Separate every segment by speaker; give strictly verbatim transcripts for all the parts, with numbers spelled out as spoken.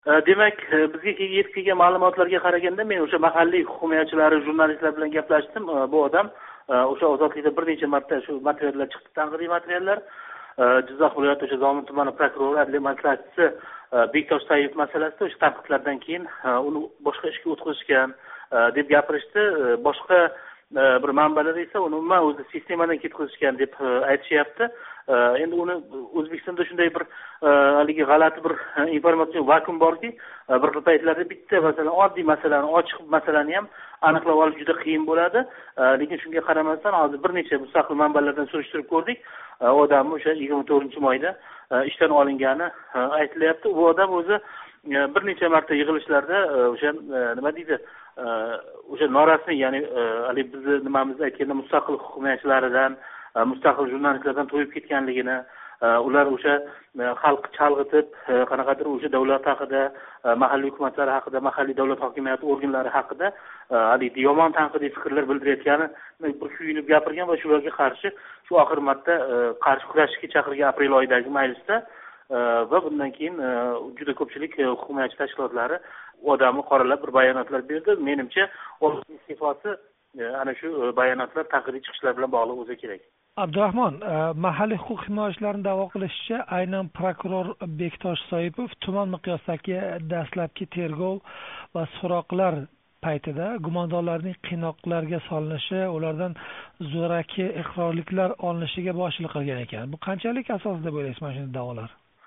Speaker 1: Demak, bizga yetib kelgan ma'lumotlarga qaraganda, men o'sha mahalliy huquq himoyachilari, jurnalistlar bilan gaplashdim. Bu odam o'sha ozodlikda bir necha marta shu materiallar chiqdi, tanqidiy materiallar. Jizzax viloyati o'sha Zomin tumani prokurori, adliya maslahatchisi Bektosh Saidov masalasida o'sha tanqidlardan keyin uni boshqa ishga o'tkazishgan deb gapirishdi. Boshqa bir manbalar esa uni umuman o'zi sistemadan ketkazishgan deb aytishyapti. Endi uni O'zbekistonda shunday bir haligi g'alati bir informatsion vakuum borki, bir xil paytlarda bitta masalan oddiy masalani, ochiq masalani ham aniqlab olish juda qiyin bo'ladi. Lekin shunga qaramasdan hozir bir necha mustaqil manbalardan surishtirib ko'rdik. Odamni o'sha yigirma to'rtinchi oyda ishdan olingani aytilyapti. Bu odam o'zi bir necha marta yig'ilishlarda o'sha nima deydi, o'sha norasmiy, ya'ni hali bizni nimamizni aytganda mustaqil huquq himoyachilaridan, mustaqil jurnalistlardan to'yib ketganligini, ular o'sha xalq chalg'itib, qanaqadir o'sha davlat haqida, mahalliy hukumatlar haqida, mahalliy davlat hokimiyati organlari haqida hali yomon tanqidiy fikrlar bildirayotgani bir kuyinib gapirgan va shularga qarshi shu oxir marta qarshi kurashishga chaqirgan aprel oyidagi majlisda va bundan keyin juda ko'pchilik huquq himoyachi tashkilotlari odamni qoralab bir bayonotlar berdi. Menimcha, uning iste'fosi ana shu bayonotlar tanqidiy chiqishlar bilan bog'liq bo'lsa kerak.
Speaker 2: Abdurahmon, mahalliy huquq himoyachilarining da'vo qilishicha, aynan prokuror Bektosh Soipov tuman miqyosidagi dastlabki tergov va so'roqlar paytida gumondorlarning qiynoqlarga solinishi, ulardan zo'raki iqrorliklar olinishiga boshchilik qilgan ekan. Bu qanchalik asosli deb o'ylaysiz mana shunday da'volar?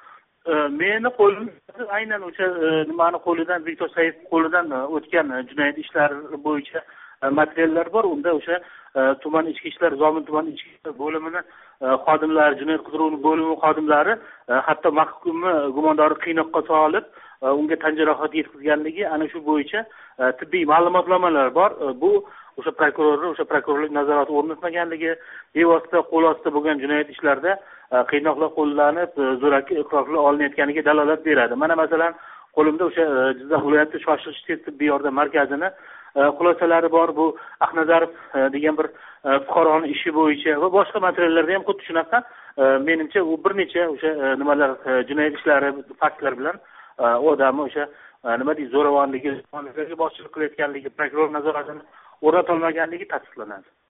Speaker 1: Meni qo'limda aynan o'sha nimani qo'lidan, Bektosh Soipov qo'lidan o'tgan jinoyat ishlari bo'yicha materiallar bor. Unda o'sha tuman ichki ishlar, Zomin tuman ichki ishlar bo'limini xodimlari, jinoyat qidiruv bo'limi xodimlari hatto mahkumni gumondorni qiynoqqa solib, unga tan jarohati yetkazganligi ana shu bo'yicha tibbiy ma'lumotnomalar bor. Bu o'sha prokurorning o'sha prokurorlik nazorati o'rnatmaganligi, bevosita qo'l ostida bo'lgan jinoyat ishlarida qiynoqlar qo'llanib, zo'raki iqrorlar olinayotganiga dalolat beradi. Mana masalan, qo'limda o'sha Jizzax viloyati shoshilinch tez tibbiy yordam markazini xulosalari bor. Bu Aqnazarov degan bir fuqaroning ishi bo'yicha va boshqa materiallarda ham xuddi shunaqa. Menimcha, u bir necha o'sha nimalar, jinoyat ishlari, faktlar bilan odamni o'sha nima deydi, zo'ravonligi, boshchilik qilayotganligi, prokuror nazoratini o'rnata olmaganligi tasdiqlanadi.